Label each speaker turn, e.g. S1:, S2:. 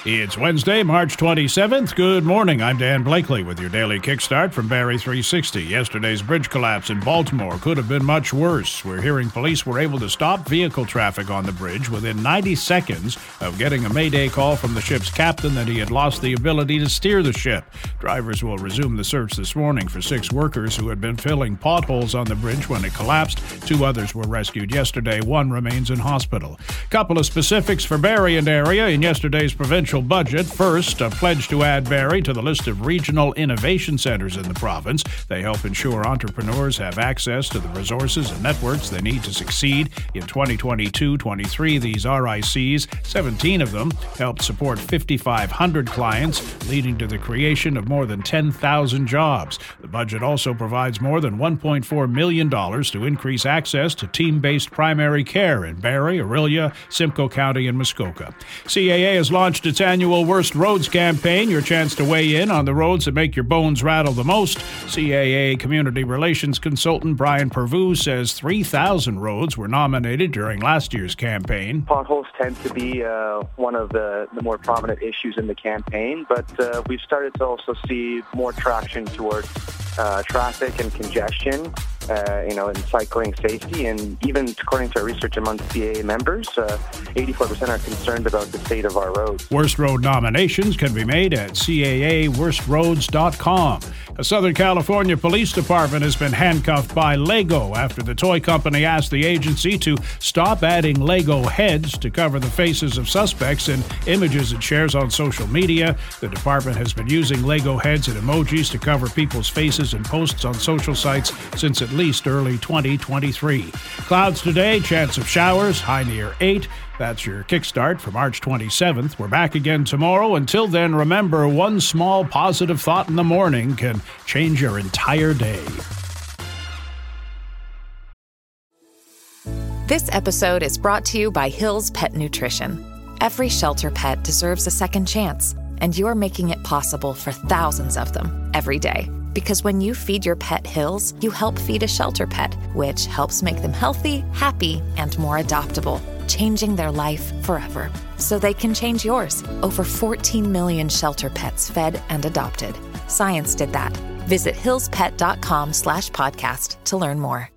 S1: It's Wednesday, March 27th. Good morning. I'm Dan Blakely with your daily kickstart from Barrie 360. Yesterday's bridge collapse in Baltimore could have been much worse. We're hearing police were able to stop vehicle traffic on the bridge within 90 seconds of getting a mayday call from the ship's captain that he had lost the ability to steer the ship. Drivers will resume the search this morning for 6 workers who had been filling potholes on the bridge when it collapsed. 2 others were rescued yesterday. 1 remains in hospital. Couple of specifics for Barrie and area in yesterday's provincial budget. First, a pledge to add Barrie to the list of regional innovation centers in the province. They help ensure entrepreneurs have access to the resources and networks they need to succeed. In 2022-23, these RICs, 17 of them, helped support 5,500 clients, leading to the creation of more than 10,000 jobs. The budget also provides more than $1.4 million to increase access to team-based primary care in Barrie, Orillia, Simcoe County, and Muskoka. CAA has launched its annual Worst Roads campaign, your chance to weigh in on the roads that make your bones rattle the most. CAA Community Relations Consultant Brian Purvu says 3,000 roads were nominated during last year's campaign.
S2: Potholes tend to be one of the more prominent issues in the campaign, but we've started to also see more traction towards traffic and congestion, and cycling safety. And even according to our research among CAA members, 84% are concerned about the state of our roads.
S1: Worst road nominations can be made at CAAWorstRoads.com. A Southern California police department has been handcuffed by Lego after the toy company asked the agency to stop adding Lego heads to cover the faces of suspects in images it shares on social media. The department has been using Lego heads and emojis to cover people's faces in posts on social sites since at least early 2023. Clouds today, chance of showers, high near 8. That's your kickstart for March 27th. We're back again tomorrow. Until then, remember, one small positive thought in the morning can change your entire day.
S3: This episode is brought to you by Hill's Pet Nutrition. Every shelter pet deserves a second chance, and you're making it possible for thousands of them every day. Because when you feed your pet Hill's, you help feed a shelter pet, which helps make them healthy, happy, and more adoptable, changing their life forever. So they can change yours. Over 14 million shelter pets fed and adopted. Science did that. Visit hillspet.com/podcast to learn more.